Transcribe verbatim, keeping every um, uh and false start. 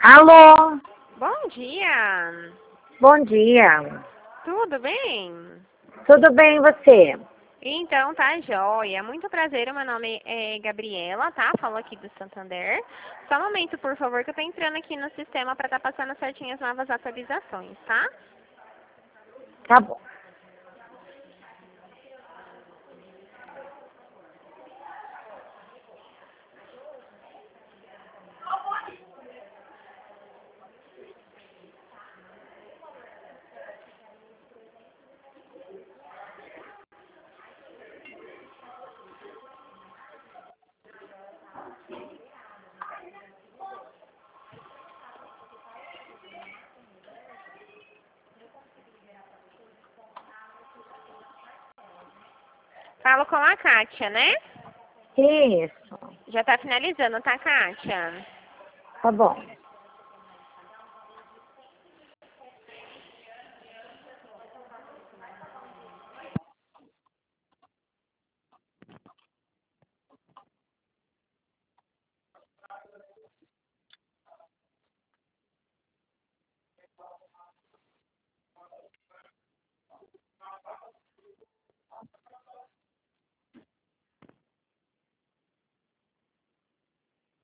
Alô? Bom dia. Bom dia. Tudo bem? Tudo bem, e você? Então, tá joia. Muito prazer, o meu nome é Gabriela, tá? Falo aqui do Santander. Só um momento, por favor, que eu tô entrando aqui no sistema pra tá passando certinho as novas atualizações, tá? Tá bom. Falo com a Kátia, né? Isso. Já tá finalizando, tá, Kátia? Tá bom.